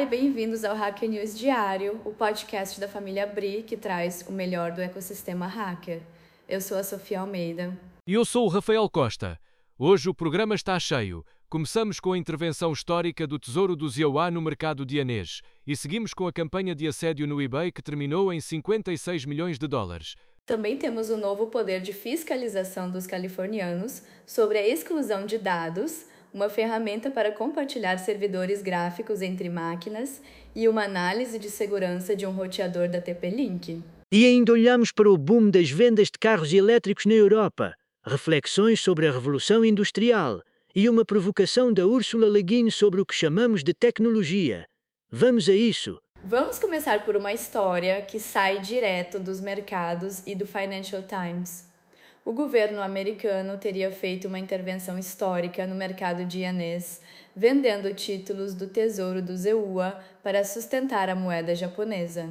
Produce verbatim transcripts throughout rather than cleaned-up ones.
Olá e bem-vindos ao Hacker News Diário, o podcast da família Bri que traz o melhor do ecossistema hacker. Eu sou a Sofia Almeida. E eu sou o Rafael Costa. Hoje o programa está cheio. Começamos com a intervenção histórica do Tesouro dos I O A no mercado dianês e seguimos com a campanha de assédio no eBay que terminou em cinquenta e seis milhões de dólares. Também temos o novo poder de fiscalização dos californianos sobre a exclusão de dados, uma ferramenta para compartilhar servidores gráficos entre máquinas e uma análise de segurança de um roteador da T P-Link. E ainda olhamos para o boom das vendas de carros elétricos na Europa, reflexões sobre a Revolução Industrial e uma provocação da Ursula Le Guin sobre o que chamamos de tecnologia. Vamos a isso! Vamos começar por uma história que sai direto dos mercados e do Financial Times. O governo americano teria feito uma intervenção histórica no mercado dianês, vendendo títulos do Tesouro do Z E U A para sustentar a moeda japonesa.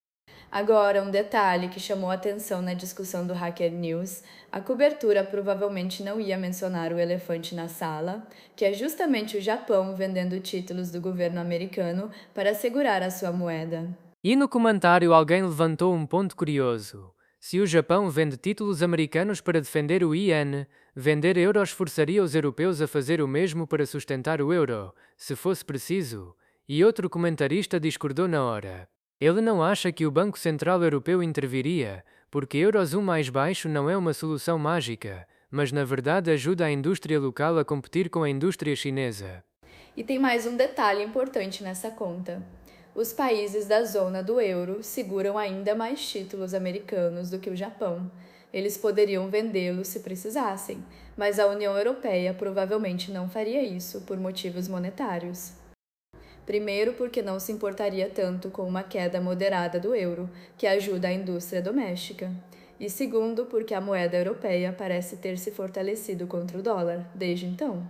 Agora, um detalhe que chamou atenção na discussão do Hacker News: a cobertura provavelmente não ia mencionar o elefante na sala, que é justamente o Japão vendendo títulos do governo americano para segurar a sua moeda. E no comentário alguém levantou um ponto curioso. Se o Japão vende títulos americanos para defender o iene, vender euros forçaria os europeus a fazer o mesmo para sustentar o euro, se fosse preciso. E outro comentarista discordou na hora. Ele não acha que o Banco Central Europeu interviria, porque euros um mais baixo não é uma solução mágica, mas na verdade ajuda a indústria local a competir com a indústria chinesa. E tem mais um detalhe importante nessa conta. Os países da zona do euro seguram ainda mais títulos americanos do que o Japão. Eles poderiam vendê-los se precisassem, mas a União Europeia provavelmente não faria isso por motivos monetários. Primeiro, porque não se importaria tanto com uma queda moderada do euro, que ajuda a indústria doméstica. E segundo, porque a moeda europeia parece ter se fortalecido contra o dólar desde então.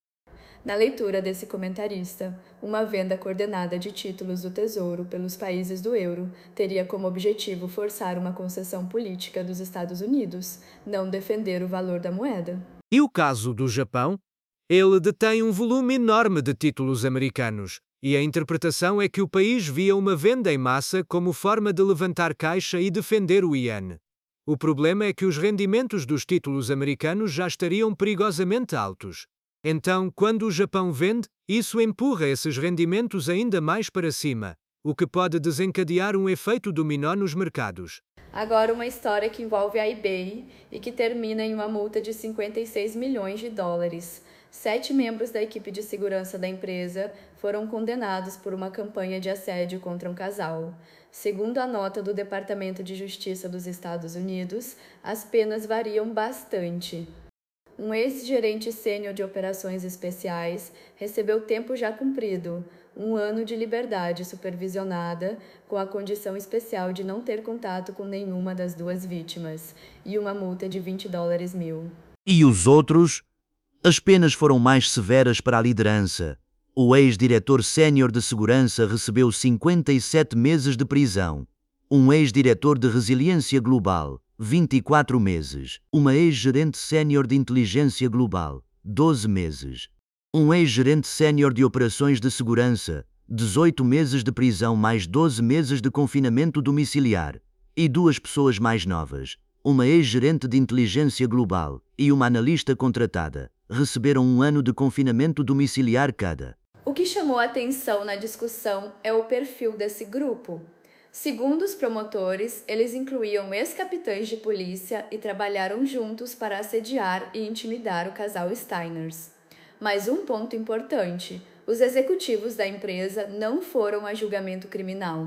Na leitura desse comentarista, uma venda coordenada de títulos do Tesouro pelos países do euro teria como objetivo forçar uma concessão política dos Estados Unidos, não defender o valor da moeda. E o caso do Japão? Ele detém um volume enorme de títulos americanos, e a interpretação é que o país via uma venda em massa como forma de levantar caixa e defender o iene. O problema é que os rendimentos dos títulos americanos já estariam perigosamente altos. Então, quando o Japão vende, isso empurra esses rendimentos ainda mais para cima, o que pode desencadear um efeito dominó nos mercados. Agora uma história que envolve a eBay e que termina em uma multa de cinquenta e seis milhões de dólares. Sete membros da equipe de segurança da empresa foram condenados por uma campanha de assédio contra um casal. Segundo a nota do Departamento de Justiça dos Estados Unidos, as penas variam bastante. Um ex-gerente sênior de operações especiais recebeu tempo já cumprido, um ano de liberdade supervisionada, com a condição especial de não ter contato com nenhuma das duas vítimas, e uma multa de vinte dólares mil. E os outros? As penas foram mais severas para a liderança. O ex-diretor sênior de segurança recebeu cinquenta e sete meses de prisão. Um ex-diretor de resiliência global, vinte e quatro meses. Uma ex-gerente sênior de inteligência global, doze meses. Um ex-gerente sênior de operações de segurança, dezoito meses de prisão mais doze meses de confinamento domiciliar. E duas pessoas mais novas, uma ex-gerente de inteligência global e uma analista contratada, receberam um ano de confinamento domiciliar cada. O que chamou a atenção na discussão é o perfil desse grupo. Segundo os promotores, eles incluíam ex-capitães de polícia e trabalharam juntos para assediar e intimidar o casal Steiners. Mas um ponto importante: os executivos da empresa não foram a julgamento criminal.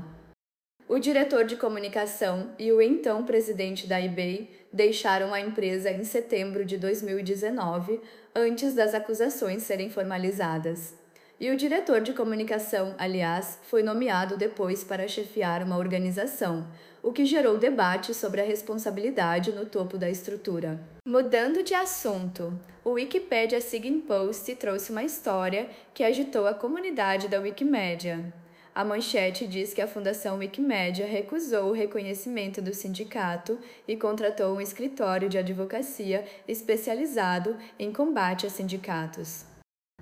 O diretor de comunicação e o então presidente da eBay deixaram a empresa em setembro de dois mil e dezenove, antes das acusações serem formalizadas. E o diretor de comunicação, aliás, foi nomeado depois para chefiar uma organização, o que gerou debate sobre a responsabilidade no topo da estrutura. Mudando de assunto, o Wikipedia Sign Post trouxe uma história que agitou a comunidade da Wikimedia. A manchete diz que a Fundação Wikimedia recusou o reconhecimento do sindicato e contratou um escritório de advocacia especializado em combate a sindicatos.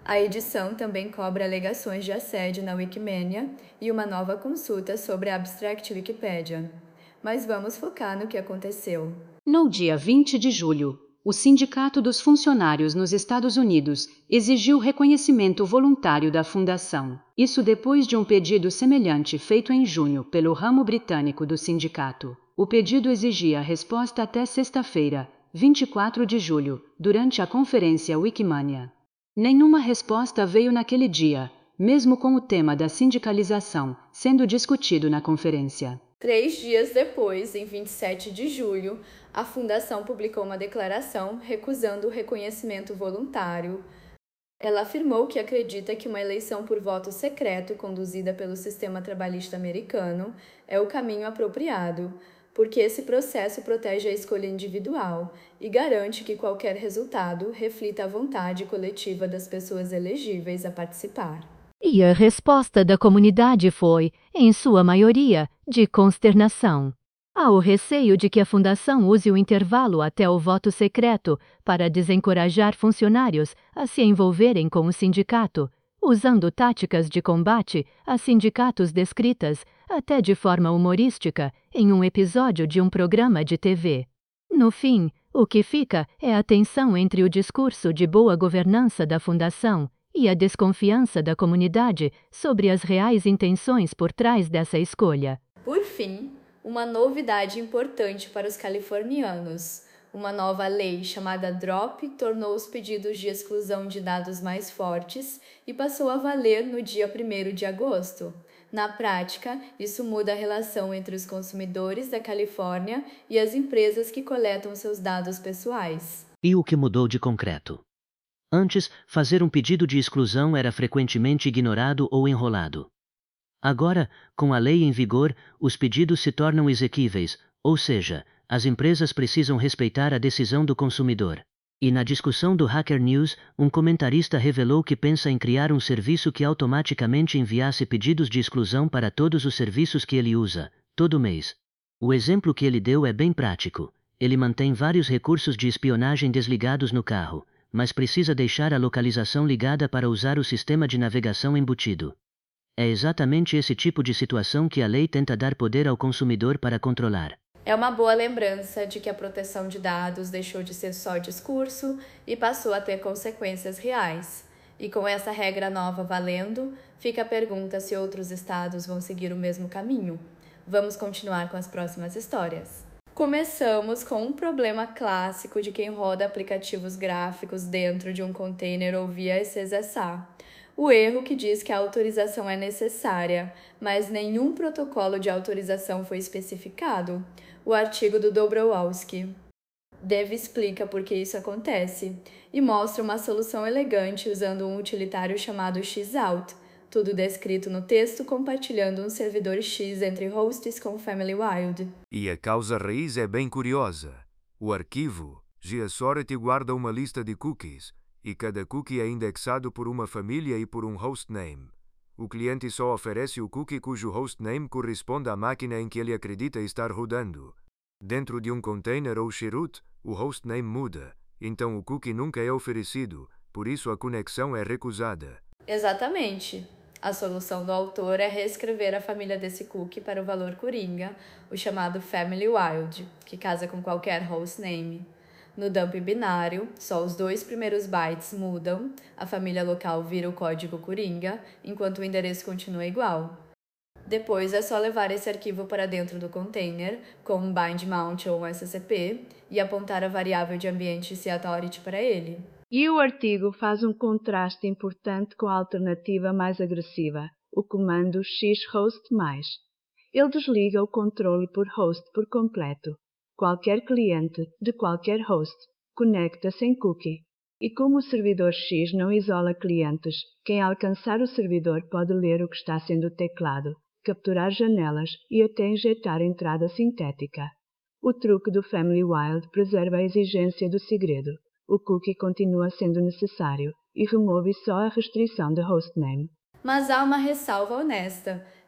A edição também cobre alegações de assédio na Wikimania e uma nova consulta sobre a Abstract Wikipedia. Mas vamos focar no que aconteceu. No dia vinte de julho, o Sindicato dos Funcionários nos Estados Unidos exigiu reconhecimento voluntário da fundação. Isso depois de um pedido semelhante feito em junho pelo ramo britânico do sindicato. O pedido exigia resposta até sexta-feira, vinte e quatro de julho, durante a conferência Wikimania. Nenhuma resposta veio naquele dia, mesmo com o tema da sindicalização sendo discutido na conferência. Três dias depois, em vinte e sete de julho, a Fundação publicou uma declaração recusando o reconhecimento voluntário. Ela afirmou que acredita que uma eleição por voto secreto conduzida pelo sistema trabalhista americano é o caminho apropriado, porque esse processo protege a escolha individual e garante que qualquer resultado reflita a vontade coletiva das pessoas elegíveis a participar. E a resposta da comunidade foi, em sua maioria, de consternação. Há o receio de que a fundação use o intervalo até o voto secreto para desencorajar funcionários a se envolverem com o sindicato, usando táticas de combate a sindicatos descritas, até de forma humorística, em um episódio de um programa de T V. No fim, o que fica é a tensão entre o discurso de boa governança da fundação e a desconfiança da comunidade sobre as reais intenções por trás dessa escolha. Por fim, uma novidade importante para os californianos. Uma nova lei chamada DROP tornou os pedidos de exclusão de dados mais fortes e passou a valer no dia primeiro de agosto. Na prática, isso muda a relação entre os consumidores da Califórnia e as empresas que coletam seus dados pessoais. E o que mudou de concreto? Antes, fazer um pedido de exclusão era frequentemente ignorado ou enrolado. Agora, com a lei em vigor, os pedidos se tornam exequíveis, ou seja, as empresas precisam respeitar a decisão do consumidor. E na discussão do Hacker News, um comentarista revelou que pensa em criar um serviço que automaticamente enviasse pedidos de exclusão para todos os serviços que ele usa, todo mês. O exemplo que ele deu é bem prático. Ele mantém vários recursos de espionagem desligados no carro, mas precisa deixar a localização ligada para usar o sistema de navegação embutido. É exatamente esse tipo de situação que a lei tenta dar poder ao consumidor para controlar. É uma boa lembrança de que a proteção de dados deixou de ser só discurso e passou a ter consequências reais. E com essa regra nova valendo, fica a pergunta se outros estados vão seguir o mesmo caminho. Vamos continuar com as próximas histórias. Começamos com um problema clássico de quem roda aplicativos gráficos dentro de um container ou via S S S A. O erro que diz que a autorização é necessária, mas nenhum protocolo de autorização foi especificado. O artigo do Dobrowolski. Dev explica por que isso acontece e mostra uma solução elegante usando um utilitário chamado xout, tudo descrito no texto compartilhando um servidor X entre hosts com FamilyWild. E a causa raiz é bem curiosa. O arquivo GeoAuthority guarda uma lista de cookies, e cada cookie é indexado por uma família e por um hostname. O cliente só oferece o cookie cujo hostname corresponde à máquina em que ele acredita estar rodando. Dentro de um container ou chroot, o hostname muda, então o cookie nunca é oferecido, por isso a conexão é recusada. Exatamente. A solução do autor é reescrever a família desse cookie para o valor coringa, o chamado FamilyWild, que casa com qualquer hostname. No dump binário, só os dois primeiros bytes mudam, a família local vira o código coringa, enquanto o endereço continua igual. Depois é só levar esse arquivo para dentro do container, com um bind mount ou um S C P, e apontar a variável de ambiente seauthority para ele. E o artigo faz um contraste importante com a alternativa mais agressiva, o comando xhost mais. Ele desliga o controle por host por completo. Qualquer cliente, de qualquer host, conecta sem cookie. E como o servidor X não isola clientes, quem alcançar o servidor pode ler o que está sendo teclado, capturar janelas e até injetar entrada sintética. O truque do FamilyWild preserva a exigência do segredo. O cookie continua sendo necessário e remove só a restrição de hostname. Mas há uma ressalva honesta.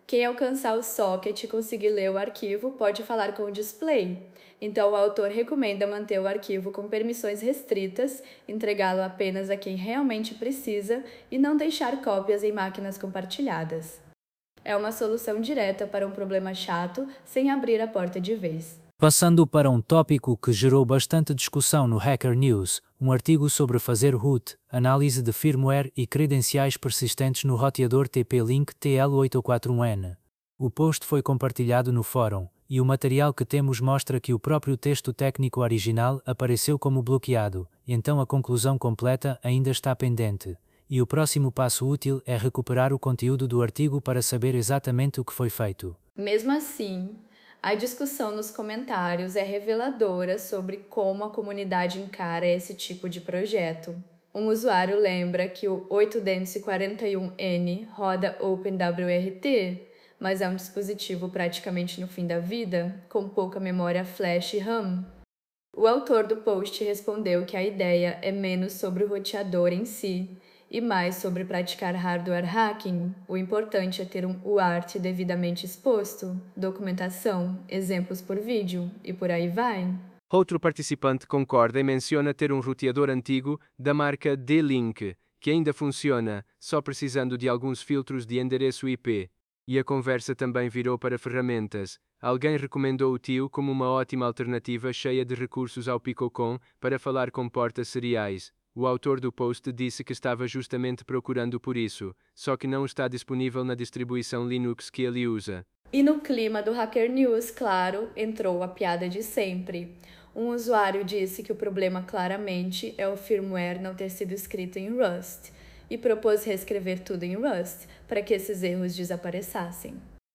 Quem alcançar o socket e conseguir ler o arquivo pode falar com o display. Então, o autor recomenda manter o arquivo com permissões restritas, entregá-lo apenas a quem realmente precisa e não deixar cópias em máquinas compartilhadas. É uma solução direta para um problema chato, sem abrir a porta de vez. Passando para um tópico que gerou bastante discussão no Hacker News, um artigo sobre fazer root, análise de firmware e credenciais persistentes no roteador T P-Link T L oito quatro um N. O post foi compartilhado no fórum, e o material que temos mostra que o próprio texto técnico original apareceu como bloqueado, então a conclusão completa ainda está pendente, e o próximo passo útil é recuperar o conteúdo do artigo para saber exatamente o que foi feito. Mesmo assim, a discussão nos comentários é reveladora sobre como a comunidade encara esse tipo de projeto. Um usuário lembra que o oito dentes quarenta e um N roda OpenWRT, mas é um dispositivo praticamente no fim da vida, com pouca memória flash e RAM. O autor do post respondeu que a ideia é menos sobre o roteador em si, e mais sobre praticar hardware hacking. O importante é ter um U A R T devidamente exposto, documentação, exemplos por vídeo, e por aí vai. Outro participante concorda e menciona ter um roteador antigo da marca D-Link, que ainda funciona, só precisando de alguns filtros de endereço I P. E a conversa também virou para ferramentas. Alguém recomendou o Tio como uma ótima alternativa cheia de recursos ao Picocom para falar com portas seriais. O autor do post disse que estava justamente procurando por isso, só que não está disponível na distribuição Linux que ele usa. E no clima do Hacker News, claro, entrou a piada de sempre. Um usuário disse que o problema claramente é o firmware não ter sido escrito em Rust, e propôs reescrever tudo em Rust, para que esses erros desaparecessem.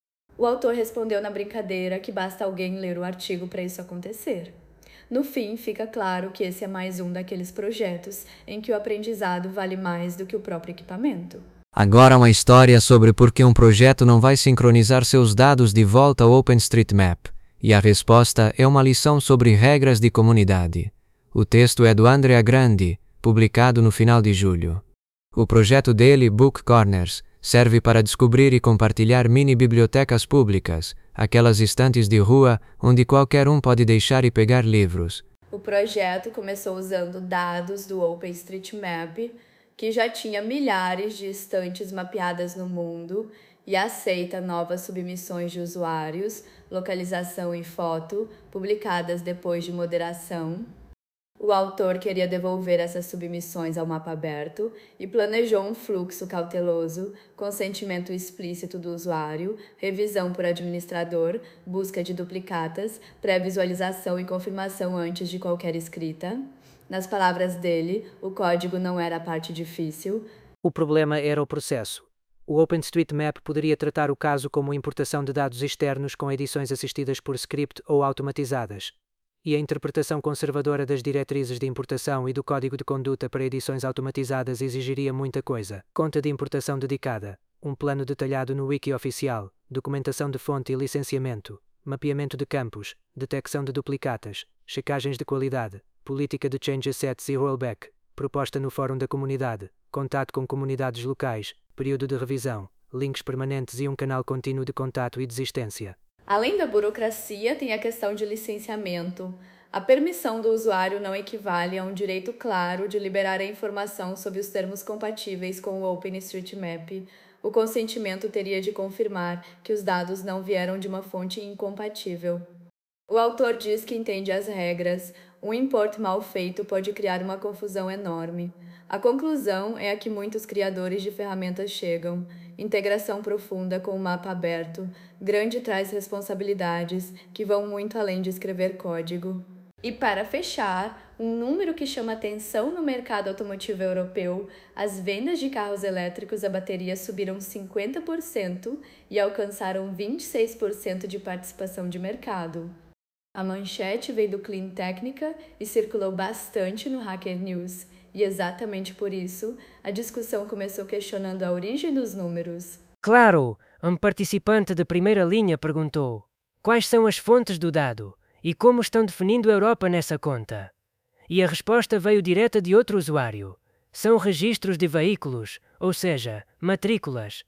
O autor respondeu na brincadeira que basta alguém ler o artigo para isso acontecer. No fim, fica claro que esse é mais um daqueles projetos em que o aprendizado vale mais do que o próprio equipamento. Agora uma história sobre por que um projeto não vai sincronizar seus dados de volta ao OpenStreetMap. E a resposta é uma lição sobre regras de comunidade. O texto é do Andrea Grandi, publicado no final de julho. O projeto dele, Book Corners, serve para descobrir e compartilhar mini-bibliotecas públicas, aquelas estantes de rua onde qualquer um pode deixar e pegar livros. O projeto começou usando dados do OpenStreetMap, que já tinha milhares de estantes mapeadas no mundo e aceita novas submissões de usuários, localização e foto, publicadas depois de moderação. O autor queria devolver essas submissões ao mapa aberto e planejou um fluxo cauteloso, consentimento explícito do usuário, revisão por administrador, busca de duplicatas, pré-visualização e confirmação antes de qualquer escrita. Nas palavras dele, o código não era a parte difícil. O problema era o processo. O OpenStreetMap poderia tratar o caso como importação de dados externos com edições assistidas por script ou automatizadas. E a interpretação conservadora das diretrizes de importação e do código de conduta para edições automatizadas exigiria muita coisa. Conta de importação dedicada, um plano detalhado no wiki oficial, documentação de fonte e licenciamento, mapeamento de campos, detecção de duplicatas, checagens de qualidade, política de change assets e rollback, proposta no fórum da comunidade, contato com comunidades locais, período de revisão, links permanentes e um canal contínuo de contato e desistência. Além da burocracia, tem a questão de licenciamento. A permissão do usuário não equivale a um direito claro de liberar a informação sob os termos compatíveis com o OpenStreetMap. O consentimento teria de confirmar que os dados não vieram de uma fonte incompatível. O autor diz que entende as regras. Um import mal feito pode criar uma confusão enorme. A conclusão é a que muitos criadores de ferramentas chegam. Integração profunda com o mapa aberto, grande traz responsabilidades que vão muito além de escrever código. E para fechar, um número que chama atenção no mercado automotivo europeu, as vendas de carros elétricos a bateria subiram cinquenta por cento e alcançaram vinte e seis por cento de participação de mercado. A manchete veio do Clean Technica e circulou bastante no Hacker News. E exatamente por isso, a discussão começou questionando a origem dos números. Claro, um participante de primeira linha perguntou: quais são as fontes do dado? E como estão definindo a Europa nessa conta? E a resposta veio direta de outro usuário. São registros de veículos, ou seja, matrículas.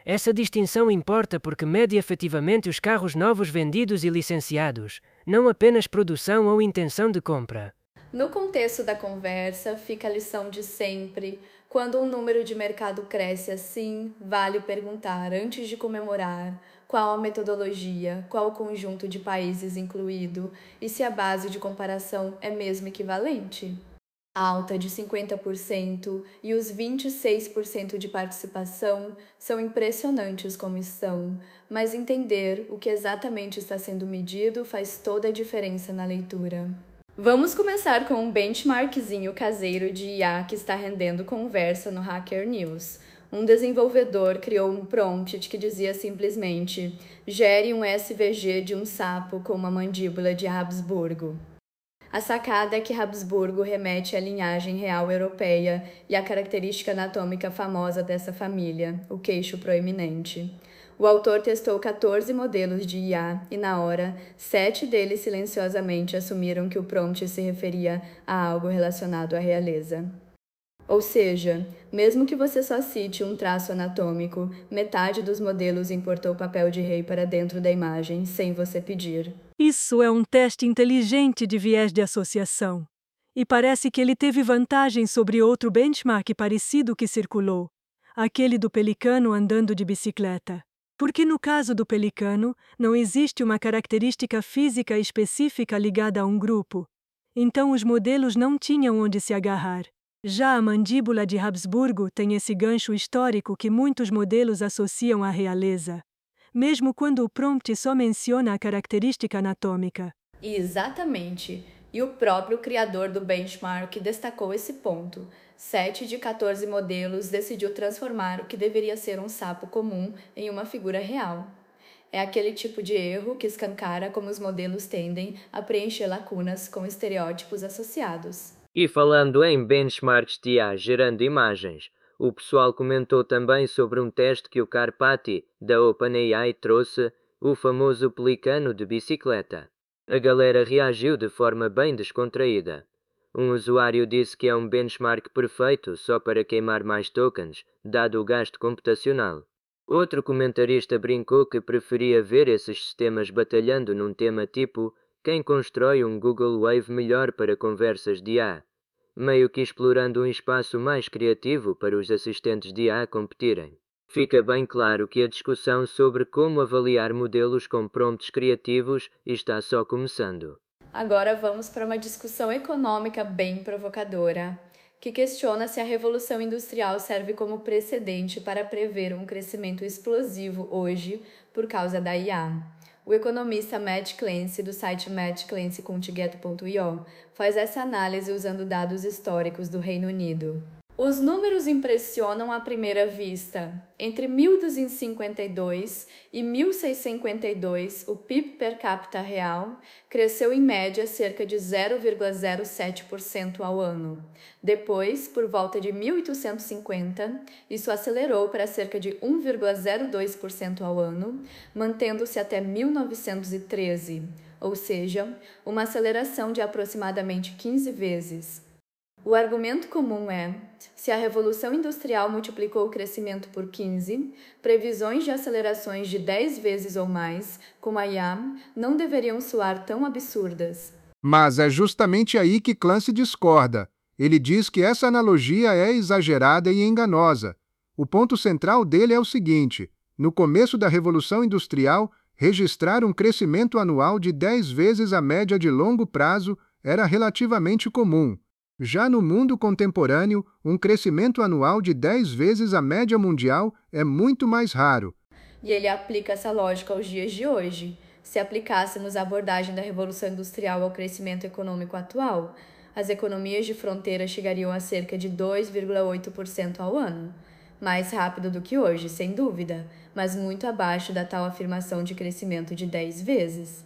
Essa distinção importa porque mede efetivamente os carros novos vendidos e licenciados, não apenas produção ou intenção de compra. No contexto da conversa, fica a lição de sempre. Quando um número de mercado cresce assim, vale perguntar, antes de comemorar, qual a metodologia, qual o conjunto de países incluído e se a base de comparação é mesmo equivalente. A alta de cinquenta por cento e os vinte e seis por cento de participação são impressionantes como estão, mas entender o que exatamente está sendo medido faz toda a diferença na leitura. Vamos começar com um benchmarkzinho caseiro de I A que está rendendo conversa no Hacker News. Um desenvolvedor criou um prompt que dizia simplesmente: gere um S V G de um sapo com uma mandíbula de Habsburgo. A sacada é que Habsburgo remete à linhagem real europeia e à característica anatômica famosa dessa família, o queixo proeminente. O autor testou quatorze modelos de I A e, na hora, sete deles silenciosamente assumiram que o prompt se referia a algo relacionado à realeza. Ou seja, mesmo que você só cite um traço anatômico, metade dos modelos importou papel de rei para dentro da imagem, sem você pedir. Isso é um teste inteligente de viés de associação. E parece que ele teve vantagem sobre outro benchmark parecido que circulou, aquele do pelicano andando de bicicleta. Porque no caso do pelicano, não existe uma característica física específica ligada a um grupo. Então os modelos não tinham onde se agarrar. Já a mandíbula de Habsburgo tem esse gancho histórico que muitos modelos associam à realeza, mesmo quando o prompt só menciona a característica anatômica. Exatamente. E o próprio criador do benchmark destacou esse ponto. Sete de quatorze modelos decidiu transformar o que deveria ser um sapo comum em uma figura real. É aquele tipo de erro que escancara como os modelos tendem a preencher lacunas com estereótipos associados. E falando em benchmarks de I A gerando imagens, o pessoal comentou também sobre um teste que o Karpati, da OpenAI, trouxe, o famoso pelicano de bicicleta. A galera reagiu de forma bem descontraída. Um usuário disse que é um benchmark perfeito só para queimar mais tokens, dado o gasto computacional. Outro comentarista brincou que preferia ver esses sistemas batalhando num tema tipo quem constrói um Google Wave melhor para conversas de I A, meio que explorando um espaço mais criativo para os assistentes de I A competirem. Fica bem claro que a discussão sobre como avaliar modelos com prompts criativos está só começando. Agora vamos para uma discussão econômica bem provocadora, que questiona se a Revolução Industrial serve como precedente para prever um crescimento explosivo hoje por causa da I A. O economista Matt Clancy, do site matt clancy contiget ponto i o, faz essa análise usando dados históricos do Reino Unido. Os números impressionam à primeira vista. Entre mil duzentos e cinquenta e dois e mil seiscentos e cinquenta e dois, o P I B per capita real cresceu em média cerca de zero vírgula zero sete por cento ao ano. Depois, por volta de mil oitocentos e cinquenta, isso acelerou para cerca de um vírgula zero dois por cento ao ano, mantendo-se até mil novecentos e treze, ou seja, uma aceleração de aproximadamente quinze vezes. O argumento comum é, se a Revolução Industrial multiplicou o crescimento por quinze, previsões de acelerações de dez vezes ou mais, com a I A, não deveriam soar tão absurdas. Mas é justamente aí que Clancy discorda. Ele diz que essa analogia é exagerada e enganosa. O ponto central dele é o seguinte: no começo da Revolução Industrial, registrar um crescimento anual de dez vezes a média de longo prazo era relativamente comum. Já no mundo contemporâneo, um crescimento anual de dez vezes a média mundial é muito mais raro. E ele aplica essa lógica aos dias de hoje. Se aplicássemos a abordagem da Revolução Industrial ao crescimento econômico atual, as economias de fronteira chegariam a cerca de dois vírgula oito por cento ao ano. Mais rápido do que hoje, sem dúvida, mas muito abaixo da tal afirmação de crescimento de dez vezes.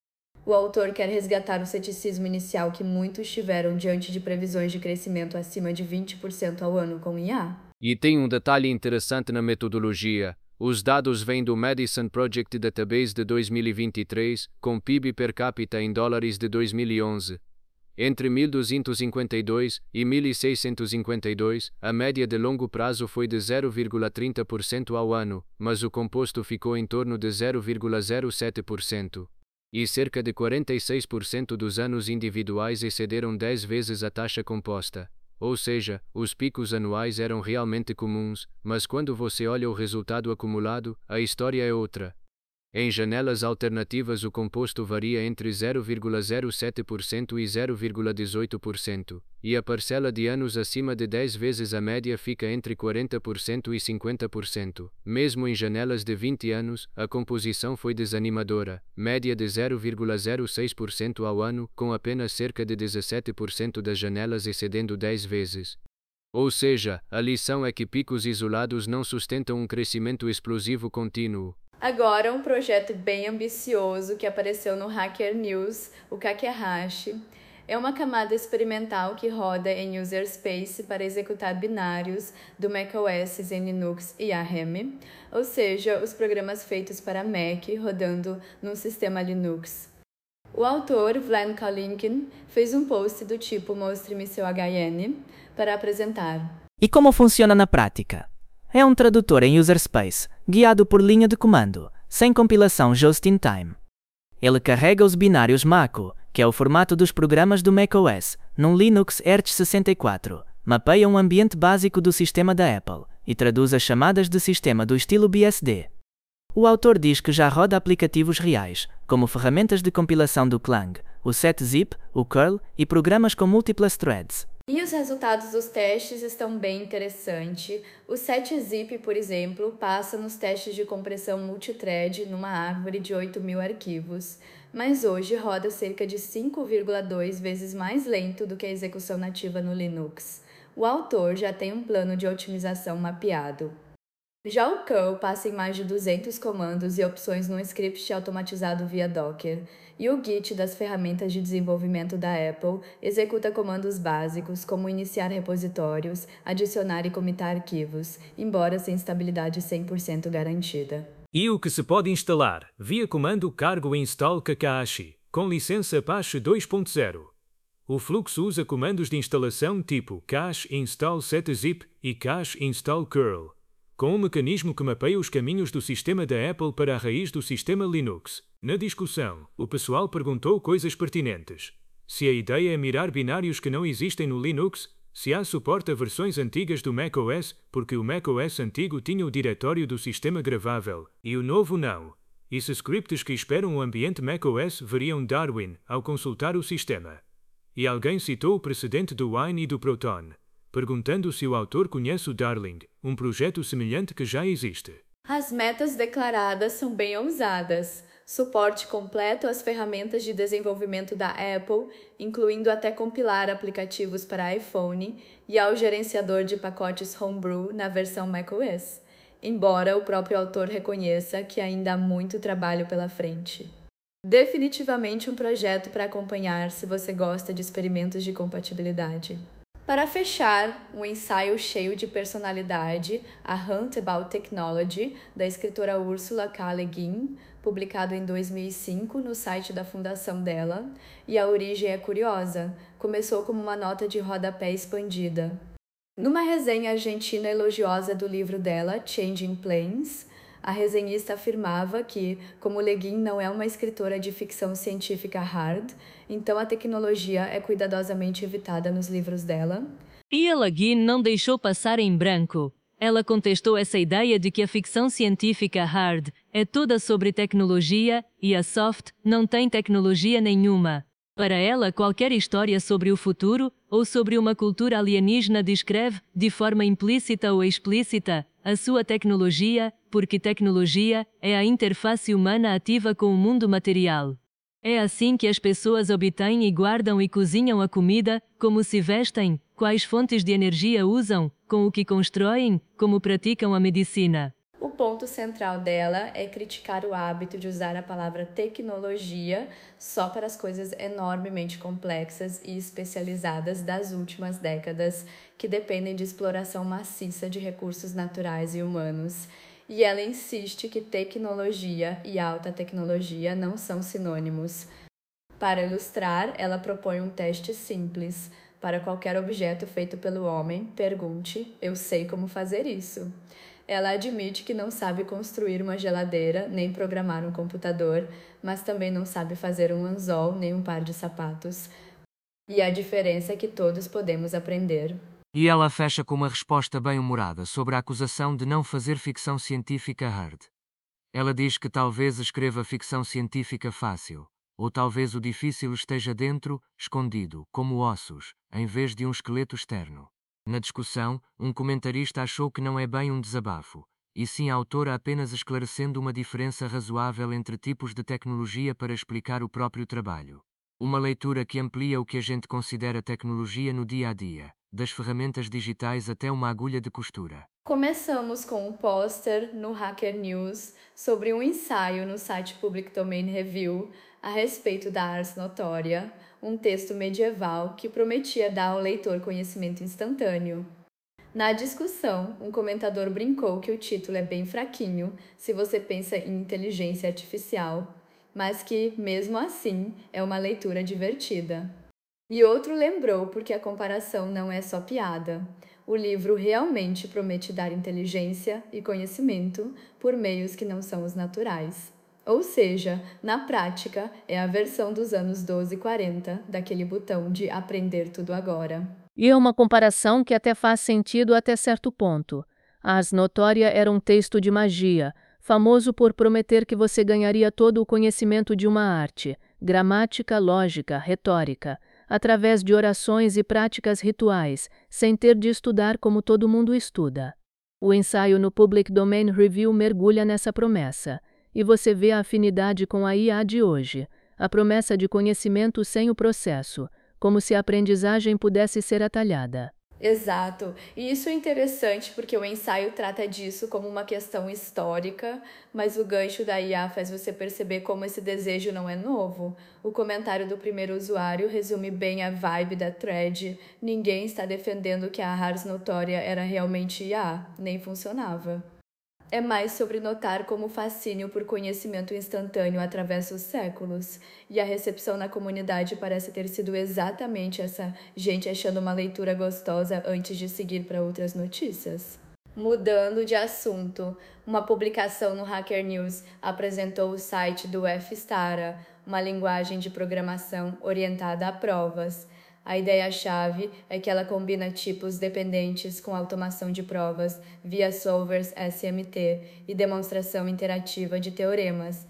O autor quer resgatar o ceticismo inicial que muitos tiveram diante de previsões de crescimento acima de vinte por cento ao ano com I A. E tem um detalhe interessante na metodologia. Os dados vêm do Madison Project Database de dois mil e vinte e três, com P I B per capita em dólares de dois mil e onze. Entre mil duzentos e cinquenta e dois e mil seiscentos e cinquenta e dois, a média de longo prazo foi de zero vírgula trinta por cento ao ano, mas o composto ficou em torno de zero vírgula zero sete por cento. E cerca de quarenta e seis por cento dos anos individuais excederam dez vezes a taxa composta. Ou seja, os picos anuais eram realmente comuns, mas quando você olha o resultado acumulado, a história é outra. Em janelas alternativas o composto varia entre zero vírgula zero sete por cento e zero vírgula dezoito por cento, e a parcela de anos acima de dez vezes a média fica entre quarenta por cento e cinquenta por cento. Mesmo em janelas de vinte anos, a composição foi desanimadora, média de zero vírgula zero seis por cento ao ano, com apenas cerca de dezessete por cento das janelas excedendo dez vezes. Ou seja, a lição é que picos isolados não sustentam um crescimento explosivo contínuo. Agora, um projeto bem ambicioso que apareceu no Hacker News, o Kakehashi, é uma camada experimental que roda em User Space para executar binários do macOS em Linux e A R M, ou seja, os programas feitos para Mac rodando num sistema Linux. O autor, Vlad Kalinkin, fez um post do tipo Mostre-me seu H N para apresentar. E como funciona na prática? É um tradutor em User Space, guiado por linha de comando, sem compilação just-in-time. Ele carrega os binários Mako, que é o formato dos programas do macOS, num Linux E R T sessenta e quatro, mapeia um ambiente básico do sistema da Apple, e traduz as chamadas de sistema do estilo B S D. O autor diz que já roda aplicativos reais, como ferramentas de compilação do Clang, o setzip, o curl e programas com múltiplas threads. E os resultados dos testes estão bem interessantes. O setzip, por exemplo, passa nos testes de compressão multithread numa árvore de oito mil arquivos, mas hoje roda cerca de cinco vírgula dois vezes mais lento do que a execução nativa no Linux. O autor já tem um plano de otimização mapeado. Já o curl passa em mais de duzentos comandos e opções num script automatizado via Docker, e o Git das ferramentas de desenvolvimento da Apple executa comandos básicos como iniciar repositórios, adicionar e comitar arquivos, embora sem estabilidade cem por cento garantida. E o que se pode instalar via comando cargo install Kakehashi, com licença Apache dois ponto zero. O fluxo usa comandos de instalação tipo cache install setzip e cache install curl, com um mecanismo que mapeia os caminhos do sistema da Apple para a raiz do sistema Linux. Na discussão, o pessoal perguntou coisas pertinentes. Se a ideia é mirar binários que não existem no Linux, se há suporte a versões antigas do macOS, porque o macOS antigo tinha o diretório do sistema gravável, e o novo não. E se scripts que esperam o ambiente macOS veriam Darwin ao consultar o sistema. E alguém citou o precedente do Wine e do Proton, perguntando se o autor conhece o Darling, um projeto semelhante que já existe. As metas declaradas são bem ousadas. Suporte completo às ferramentas de desenvolvimento da Apple, incluindo até compilar aplicativos para iPhone, e ao gerenciador de pacotes Homebrew na versão macOS, embora o próprio autor reconheça que ainda há muito trabalho pela frente. Definitivamente um projeto para acompanhar se você gosta de experimentos de compatibilidade. Para fechar, um ensaio cheio de personalidade, A Hunt About Technology, da escritora Ursula K. Le Guin, publicado em dois mil e cinco no site da fundação dela, e a origem é curiosa, começou como uma nota de rodapé expandida. Numa resenha argentina elogiosa do livro dela, Changing Planes, a resenhista afirmava que, como Le Guin não é uma escritora de ficção científica hard, então a tecnologia é cuidadosamente evitada nos livros dela. E a Le Guin não deixou passar em branco. Ela contestou essa ideia de que a ficção científica hard é toda sobre tecnologia e a soft não tem tecnologia nenhuma. Para ela, qualquer história sobre o futuro ou sobre uma cultura alienígena descreve, de forma implícita ou explícita, a sua tecnologia, porque tecnologia é a interface humana ativa com o mundo material. É assim que as pessoas obtêm e guardam e cozinham a comida, como se vestem, quais fontes de energia usam, com o que constroem, como praticam a medicina. O ponto central dela é criticar o hábito de usar a palavra tecnologia só para as coisas enormemente complexas e especializadas das últimas décadas, que dependem de exploração maciça de recursos naturais e humanos. E ela insiste que tecnologia e alta tecnologia não são sinônimos. Para ilustrar, ela propõe um teste simples. Para qualquer objeto feito pelo homem, pergunte: eu sei como fazer isso. Ela admite que não sabe construir uma geladeira, nem programar um computador, mas também não sabe fazer um anzol, nem um par de sapatos. E a diferença é que todos podemos aprender. E ela fecha com uma resposta bem-humorada sobre a acusação de não fazer ficção científica hard. Ela diz que talvez escreva ficção científica fácil, ou talvez o difícil esteja dentro, escondido, como ossos, em vez de um esqueleto externo. Na discussão, um comentarista achou que não é bem um desabafo, e sim a autora apenas esclarecendo uma diferença razoável entre tipos de tecnologia para explicar o próprio trabalho. Uma leitura que amplia o que a gente considera tecnologia no dia a dia, das ferramentas digitais até uma agulha de costura. Começamos com um pôster no Hacker News sobre um ensaio no site Public Domain Review a respeito da Ars Notoria, um texto medieval que prometia dar ao leitor conhecimento instantâneo. Na discussão, um comentador brincou que o título é bem fraquinho se você pensa em inteligência artificial, mas que, mesmo assim, é uma leitura divertida. E outro lembrou porque a comparação não é só piada. O livro realmente promete dar inteligência e conhecimento por meios que não são os naturais. Ou seja, na prática, é a versão dos anos doze e quarenta daquele botão de aprender tudo agora. E é uma comparação que até faz sentido até certo ponto. A Ars Notoria era um texto de magia, famoso por prometer que você ganharia todo o conhecimento de uma arte, gramática, lógica, retórica, através de orações e práticas rituais, sem ter de estudar como todo mundo estuda. O ensaio no Public Domain Review mergulha nessa promessa, e você vê a afinidade com a I A de hoje, a promessa de conhecimento sem o processo, como se a aprendizagem pudesse ser atalhada. Exato, e isso é interessante porque o ensaio trata disso como uma questão histórica, mas o gancho da I A faz você perceber como esse desejo não é novo. O comentário do primeiro usuário resume bem a vibe da thread. Ninguém está defendendo que a Ars Notoria era realmente I A, nem funcionava. É mais sobre notar como o fascínio por conhecimento instantâneo atravessa os séculos, e a recepção na comunidade parece ter sido exatamente essa gente achando uma leitura gostosa antes de seguir para outras notícias. Mudando de assunto, uma publicação no Hacker News apresentou o site do F-Stara, uma linguagem de programação orientada a provas. A ideia-chave é que ela combina tipos dependentes com automação de provas via solvers S M T e demonstração interativa de teoremas.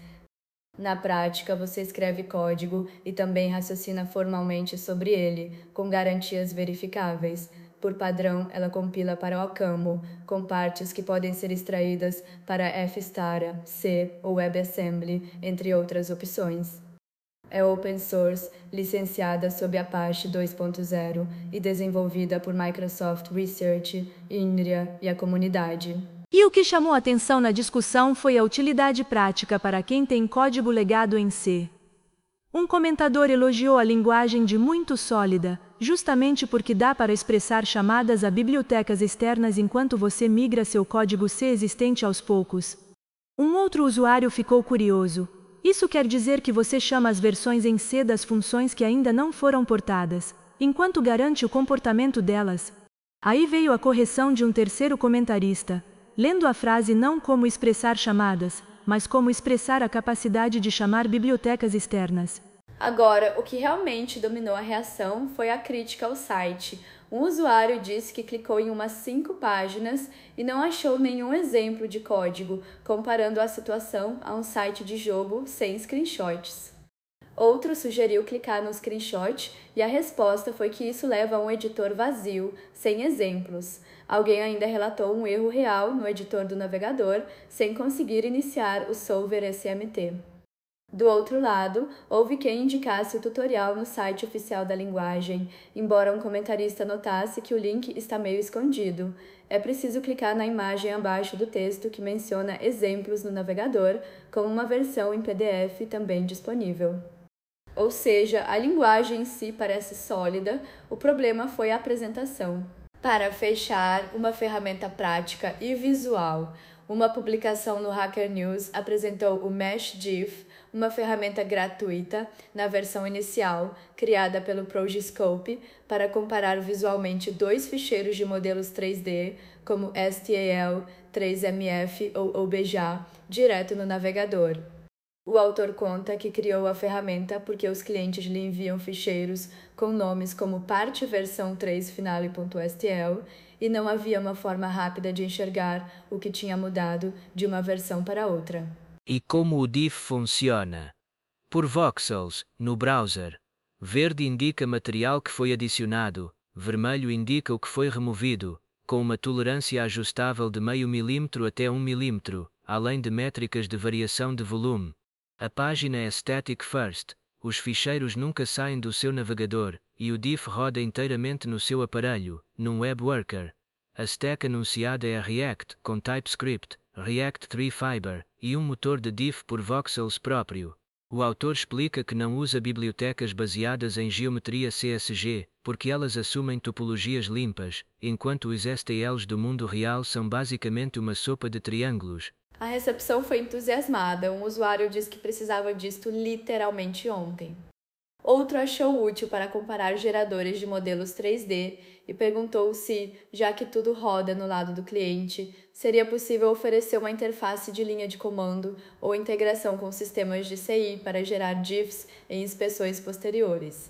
Na prática, você escreve código e também raciocina formalmente sobre ele, com garantias verificáveis. Por padrão, ela compila para OCaml, com partes que podem ser extraídas para F-Stara, C ou WebAssembly, entre outras opções. É open source, licenciada sob Apache dois ponto zero e desenvolvida por Microsoft Research, INRIA e a comunidade. E o que chamou atenção na discussão foi a utilidade prática para quem tem código legado em C. Um comentador elogiou a linguagem de muito sólida, justamente porque dá para expressar chamadas a bibliotecas externas enquanto você migra seu código C existente aos poucos. Um outro usuário ficou curioso. Isso quer dizer que você chama as versões em C das funções que ainda não foram portadas, enquanto garante o comportamento delas. Aí veio a correção de um terceiro comentarista, lendo a frase não como expressar chamadas, mas como expressar a capacidade de chamar bibliotecas externas. Agora, o que realmente dominou a reação foi a crítica ao site. Um usuário disse que clicou em umas cinco páginas e não achou nenhum exemplo de código, comparando a situação a um site de jogo sem screenshots. Outro sugeriu clicar no screenshot e a resposta foi que isso leva a um editor vazio, sem exemplos. Alguém ainda relatou um erro real no editor do navegador, sem conseguir iniciar o solver S M T. Do outro lado, houve quem indicasse o tutorial no site oficial da linguagem, embora um comentarista notasse que o link está meio escondido. É preciso clicar na imagem abaixo do texto que menciona exemplos no navegador, com uma versão em P D F também disponível. Ou seja, a linguagem em si parece sólida, o problema foi a apresentação. Para fechar, uma ferramenta prática e visual. Uma publicação no Hacker News apresentou o Mesh GIF, uma ferramenta gratuita na versão inicial, criada pelo Progiscope, para comparar visualmente dois ficheiros de modelos três D, como S T A L, três M F ou O B J A, direto no navegador. O autor conta que criou a ferramenta porque os clientes lhe enviam ficheiros com nomes como parte versão três finale.stl e não havia uma forma rápida de enxergar o que tinha mudado de uma versão para outra. E como o diff funciona? Por voxels, no browser. Verde indica material que foi adicionado, vermelho indica o que foi removido, com uma tolerância ajustável de meio milímetro até um milímetro, além de métricas de variação de volume. A página é static first, os ficheiros nunca saem do seu navegador, e o diff roda inteiramente no seu aparelho, num web worker. A stack anunciada é a React, com TypeScript, React três Fiber, e um motor de diff por voxels próprio. O autor explica que não usa bibliotecas baseadas em geometria C S G, porque elas assumem topologias limpas, enquanto os S T Ls do mundo real são basicamente uma sopa de triângulos. A recepção foi entusiasmada, um usuário disse que precisava disto literalmente ontem. Outro achou útil para comparar geradores de modelos três D e perguntou se, já que tudo roda no lado do cliente, seria possível oferecer uma interface de linha de comando ou integração com sistemas de C I para gerar GIFs em inspeções posteriores.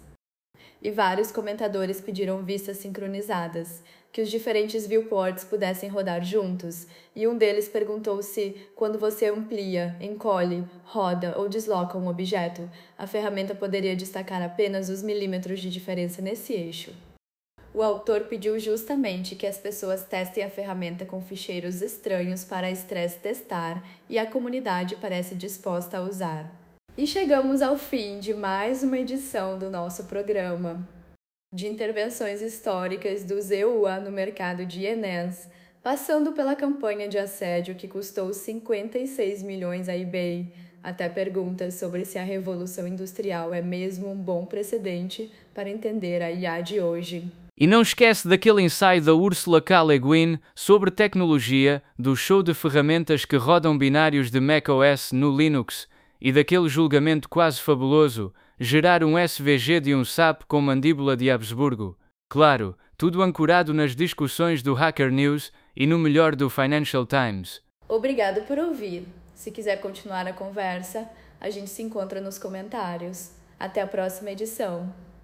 E vários comentadores pediram vistas sincronizadas, que os diferentes viewports pudessem rodar juntos, e um deles perguntou se, quando você amplia, encolhe, roda ou desloca um objeto, a ferramenta poderia destacar apenas os milímetros de diferença nesse eixo. O autor pediu justamente que as pessoas testem a ferramenta com ficheiros estranhos para a Stress testar, e a comunidade parece disposta a usar. E chegamos ao fim de mais uma edição do nosso programa de intervenções históricas do Z U A no mercado de ienes, passando pela campanha de assédio que custou cinquenta e seis milhões a eBay, até perguntas sobre se a Revolução Industrial é mesmo um bom precedente para entender a I A de hoje. E não esquece daquele ensaio da Ursula K. Le Guin sobre tecnologia, do show de ferramentas que rodam binários de macOS no Linux, e daquele julgamento quase fabuloso, gerar um S V G de um sapo com mandíbula de Habsburgo. Claro, tudo ancorado nas discussões do Hacker News e no melhor do Financial Times. Obrigado por ouvir. Se quiser continuar a conversa, a gente se encontra nos comentários. Até a próxima edição.